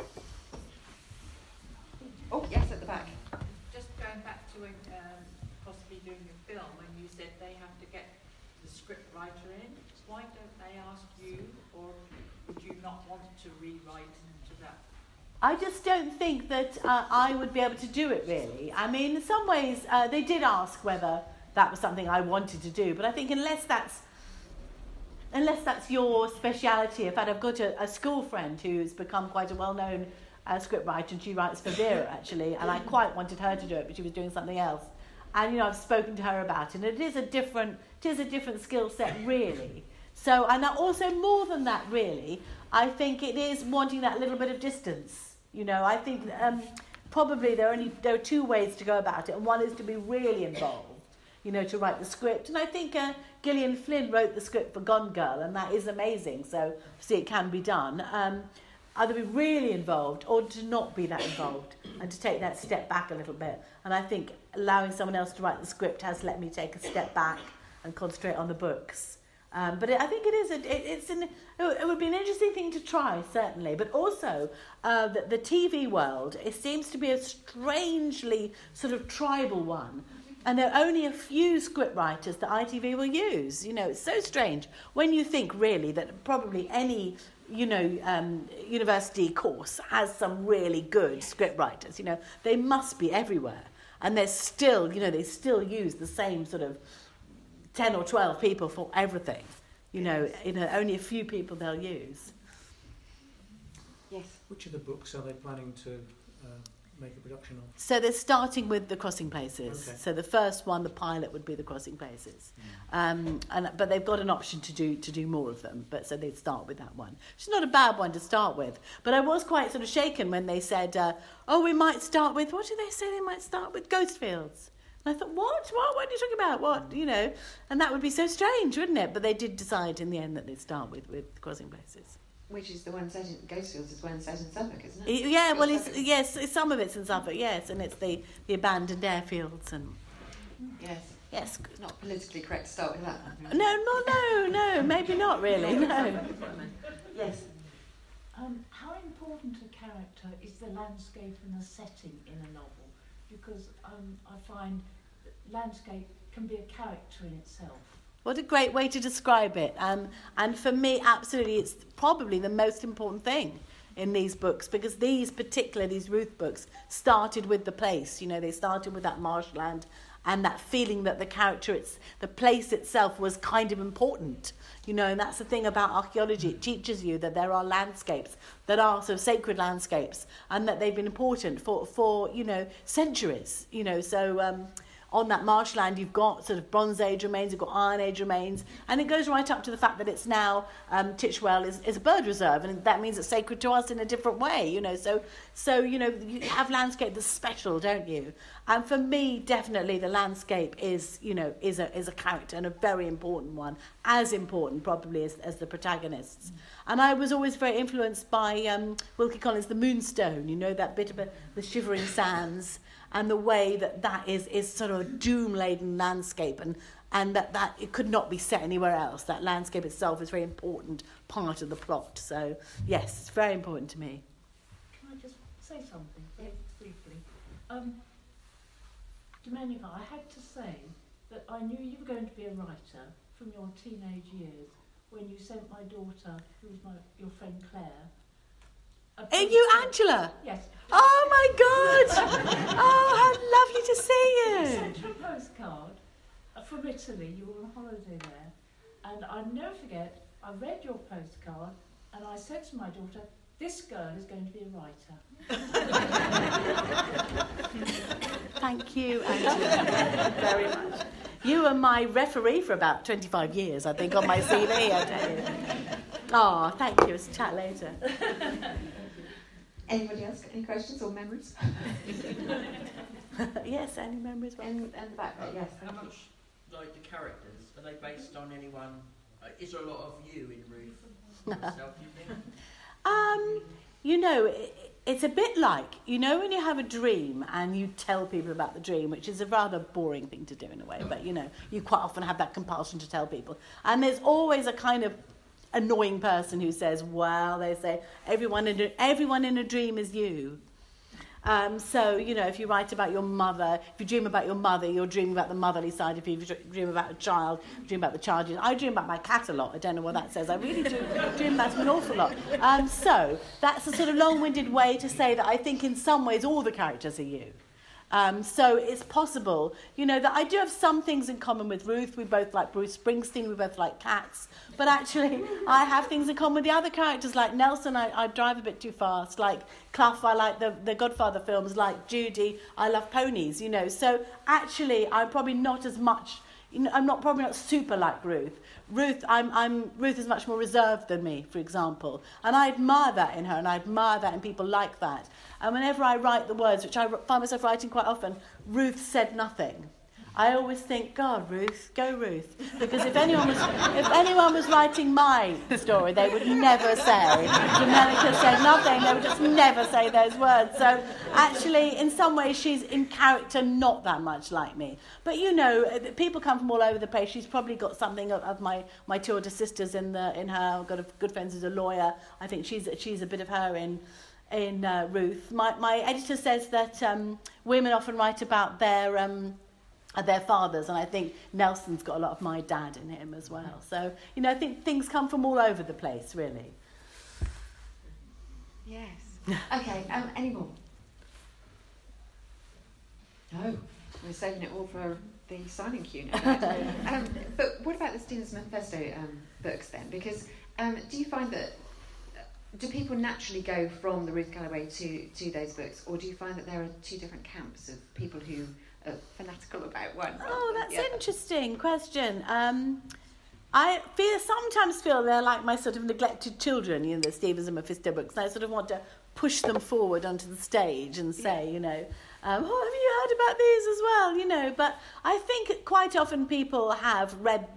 Oh, yes, at the back. Just going back to possibly doing a film, when you said they have to get the script writer in, why don't they ask you, or would you not want to rewrite into that? I just don't think that I would be able to do it, really. I mean, in some ways, they did ask whether that was something I wanted to do, but I think unless that's your speciality. In fact, I've got a school friend who's become quite a well-known scriptwriter, and she writes for Vera, actually, and I quite wanted her to do it, but she was doing something else. And, you know, I've spoken to her about it, and it is a different skill set, really. So, and also more than that, really, I think it is wanting that little bit of distance. You know, I think probably there are two ways to go about it, and one is to be really involved, you know, to write the script. And I think Gillian Flynn wrote the script for Gone Girl, and that is amazing. So, see, it can be done. Either be really involved or to not be that involved and to take that step back a little bit. And I think allowing someone else to write the script has let me take a step back and concentrate on the books. But I think it would be an interesting thing to try, certainly. But also, the TV world, it seems to be a strangely sort of tribal one. And there are only a few scriptwriters that ITV will use. You know, it's so strange when you think, really, that probably any, you know, university course has some really good scriptwriters. You know, they must be everywhere. And they're still, you know, they still use the same sort of 10 or 12 people for everything. You know, only a few people they'll use. Yes. Which of the books are they planning to make a production of? So they're starting with The Crossing Places. Okay. So the first one, the pilot, would be The Crossing Places. But they've got an option to do more of them. But so they'd start with that one. It's not a bad one to start with. But I was quite sort of shaken when they said, we might start with, what did they say? They might start with Ghostfields. And I thought, what? What are you talking about? What? You know, and that would be so strange, wouldn't it? But they did decide in the end that they'd start with Crossing Places. which is the one set in Ghostfields, is one set in Suffolk, isn't it? Yeah, well, some of it's in Suffolk, yes, and it's the abandoned airfields and... Yes. Yes. Not politically correct to start with that. No, maybe not really, no. Yes. How important a character is the landscape and the setting in a novel? Because I find that landscape can be a character in itself. What a great way to describe it. And for me, absolutely, it's probably the most important thing in these books, because these Ruth books started with the place. You know, they started with that marshland and that feeling that the place itself was kind of important. You know, and that's the thing about archaeology. It teaches you that there are landscapes that are sort of sacred landscapes, and that they've been important for centuries. You know, so on that marshland you've got sort of Bronze Age remains, you've got Iron Age remains, and it goes right up to the fact that it's now Titchwell is a bird reserve, and that means it's sacred to us in a different way. You know, so you know, you have landscape that's special, don't you? And for me, definitely the landscape is a character, and a very important one, as important probably as the protagonists. And I was always very influenced by Wilkie Collins' The Moonstone, you know, that bit about the shivering sands, and the way that is sort of a doom-laden landscape, and that it could not be set anywhere else. That landscape itself is a very important part of the plot. So, yes, it's very important to me. Can I just say something very briefly? Domenica, I had to say that I knew you were going to be a writer from your teenage years when you sent my daughter, who was your friend Claire. Are you Angela? Yes. Oh my God! Oh, how lovely to see you! I sent her a postcard from Italy. You were on holiday there, and I'll never forget. I read your postcard, and I said to my daughter, "This girl is going to be a writer." Thank you, Angela, very much. You were my referee for about 25 years, I think, on my CV, I tell you. Oh, thank you. Let's chat later. Anybody else got any questions or memories? Yes, any memories? And the back there, yes. How much, like the characters, are they based on anyone? Is there a lot of you in Ruth yourself, do you think? You know, it's a bit like, you know, when you have a dream and you tell people about the dream, which is a rather boring thing to do in a way, but, you know, you quite often have that compulsion to tell people. And there's always a kind of annoying person who says, well, they say, everyone in a dream is you. So, you know, if you write about your mother, if you dream about your mother, you're dreaming about the motherly side. If you dream about a child, you dream about the child. I dream about my cat a lot. I don't know what that says. I really do dream about him an awful lot. So that's a sort of long-winded way to say that I think in some ways all the characters are you. So it's possible, you know, that I do have some things in common with Ruth. We both like Bruce Springsteen, we both like cats. But actually, I have things in common with the other characters. Like Nelson, I drive a bit too fast. Like Clough, I like the Godfather films. Like Judy, I love ponies, you know. So actually, I'm probably not as much, you know, I'm probably not super like Ruth. Ruth is much more reserved than me, for example. And I admire that in her, and I admire that in people like that. And whenever I write the words, which I find myself writing quite often, Ruth said nothing. I always think, God, Ruth, go Ruth. Because if anyone was writing my story, they would never say, Domenica said nothing, they would just never say those words. So actually, in some ways, she's in character not that much like me. But, you know, people come from all over the place. She's probably got something of my two older sisters in her. I've got a good friend who's a lawyer. I think she's a bit of her in Ruth. My editor says that women often write about their fathers, and I think Nelson's got a lot of my dad in him as well. So, you know, I think things come from all over the place, really. Yes. Okay, any more? No, we're saving it all for the signing queue now. But what about the Stevens Manifesto books then? Because do you find that, do people naturally go from the Ruth Galloway to those books, or do you find that there are two different camps of people who are fanatical about one? Oh, that's an interesting question. I sometimes feel they're like my sort of neglected children, you know, the Stevens and Mephisto books. And I sort of want to push them forward onto the stage and say, you know, oh, have you heard about these as well? You know, but I think quite often people have read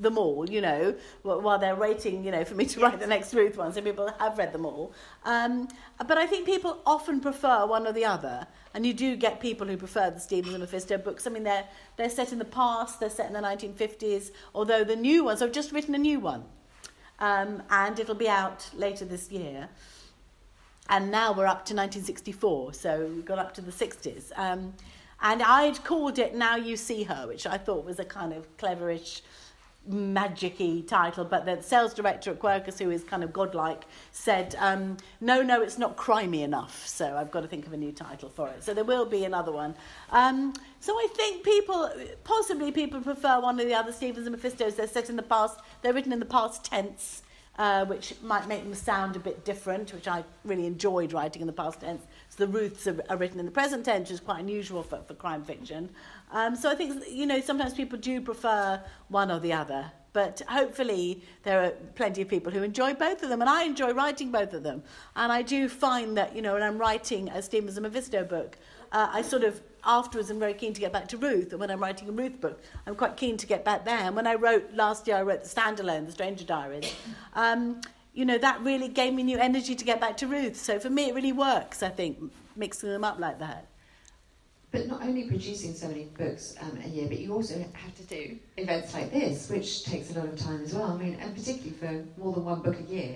them all, you know, while they're waiting, you know, for me to write the next Ruth one. So people have read them all. But I think people often prefer one or the other. And you do get people who prefer the Stevens and Mephisto books. I mean, they're set in the past, they're set in the 1950s, although the new ones, I've just written a new one. And it'll be out later this year. And now we're up to 1964, so we've got up to the 60s. And I'd called it Now You See Her, which I thought was a kind of cleverish, magic-y title, but the sales director at Quercus, who is kind of godlike, said, no, it's not crimey enough, so I've got to think of a new title for it. So there will be another one. So I think possibly people prefer one or the other. Stevens and Mephistos, they're set in the past, they're written in the past tense, which might make them sound a bit different, which I really enjoyed writing in the past tense. So the Ruths are written in the present tense, which is quite unusual for crime fiction. So I think, you know, sometimes people do prefer one or the other. But hopefully there are plenty of people who enjoy both of them, and I enjoy writing both of them. And I do find that, you know, when I'm writing a Stevens and Mephisto book, I sort of afterwards am very keen to get back to Ruth, and when I'm writing a Ruth book, I'm quite keen to get back there. And when I wrote last year, I wrote the standalone, The Stranger Diaries. You know, that really gave me new energy to get back to Ruth. So for me, it really works, I think, mixing them up like that. But not only producing so many books a year, but you also have to do events like this, which takes a lot of time as well. I mean, and particularly for more than one book a year.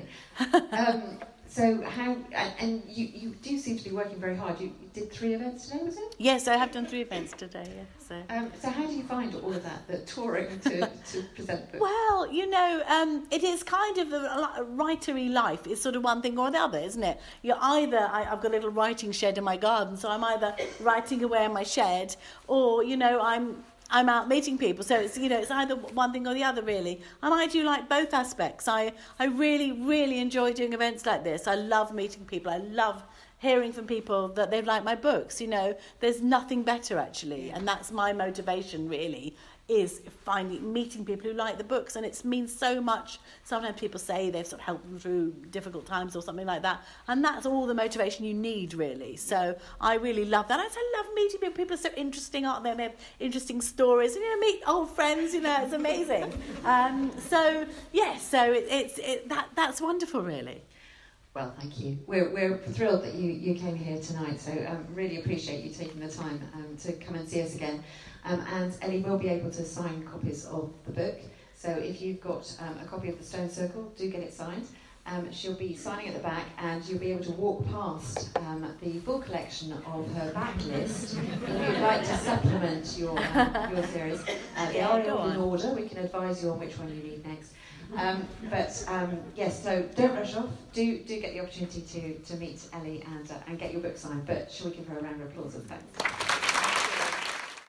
So how, and you do seem to be working very hard. You did 3 events today, was it? Yes, I have done 3 events today, yeah. So how do you find all of that, the touring to present books? Well, you know, it is kind of a writery life. It's sort of one thing or the other, isn't it? You're either, I've got a little writing shed in my garden, so I'm either writing away in my shed, or, you know, I'm out meeting people. So it's, you know, it's either one thing or the other, really. And I do like both aspects. I really, really enjoy doing events like this. I love meeting people. I love hearing from people that they like my books. You know, there's nothing better, actually. And that's my motivation, really, is meeting people who like the books. And it means so much. Sometimes people say they've sort of helped them through difficult times or something like that. And that's all the motivation you need, really. So I really love that. I love meeting people. People are so interesting, aren't they? They have interesting stories. And, you know, meet old friends, you know, it's amazing. So, yes, so that's wonderful, really. Well, thank you. We're thrilled that you came here tonight, so really appreciate you taking the time to come and see us again. And Ellie will be able to sign copies of the book, so if you've got a copy of The Stone Circle, do get it signed. She'll be signing at the back, and you'll be able to walk past the full collection of her backlist if you'd like to supplement your series. They are in order. We can advise you on which one you need next. Yes, so don't rush off. Do get the opportunity to meet Ellie and get your book signed. But shall we give her a round of applause and thanks?